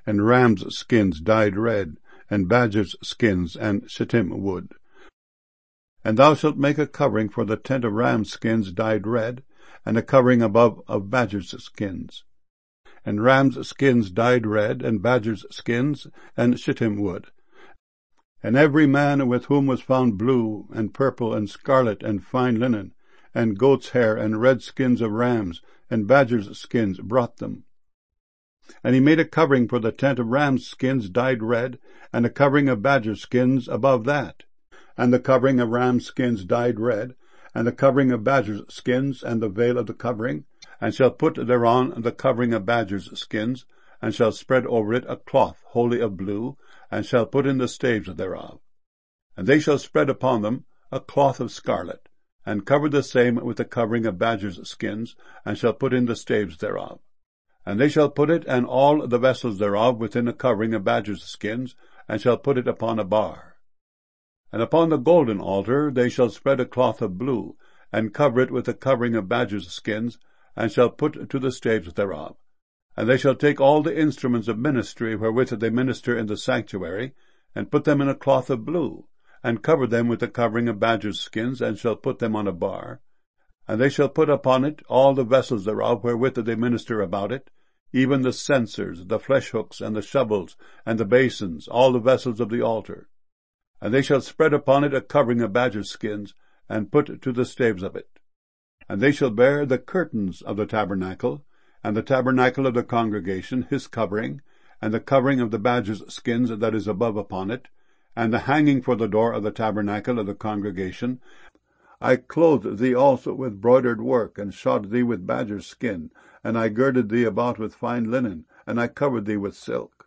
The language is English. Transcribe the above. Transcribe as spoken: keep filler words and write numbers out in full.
and rams' skins dyed red, and badgers' skins, and shittim wood. And thou shalt make a covering for the tent of rams' skins dyed red, and a covering above of badgers' skins, and rams' skins dyed red, and badgers' skins, and shittim wood. And every man with whom was found blue, and purple, and scarlet, and fine linen, and goat's hair, and red skins of rams, and badgers' skins, brought them. And he made a covering for the tent of rams' skins dyed red, and a covering of badgers' skins above that, and the covering of rams' skins dyed red, and the covering of badgers' skins, and the veil of the covering, and shall put thereon the covering of badgers' skins, and shall spread over it a cloth wholly of blue, and shall put in the staves thereof. And they shall spread upon them a cloth of scarlet, and cover the same with the covering of badgers' skins, and shall put in the staves thereof. And they shall put it and all the vessels thereof within a covering of badgers' skins, and shall put it upon a bar. And upon the golden altar they shall spread a cloth of blue, and cover it with a covering of badgers' skins, and shall put to the staves thereof. And they shall take all the instruments of ministry wherewith they minister in the sanctuary, and put them in a cloth of blue, and cover them with the covering of badgers' skins, and shall put them on a bar. And they shall put upon it all the vessels thereof wherewith they minister about it, even the censers, the flesh hooks, and the shovels, and the basins, all the vessels of the altar. And they shall spread upon it a covering of badgers' skins, and put to the staves of it. And they shall bear the curtains of the tabernacle, and the tabernacle of the congregation, his covering, and the covering of the badgers' skins that is above upon it, and the hanging for the door of the tabernacle of the congregation. I clothed thee also with broidered work, and shod thee with badger's skin, and I girded thee about with fine linen, and I covered thee with silk.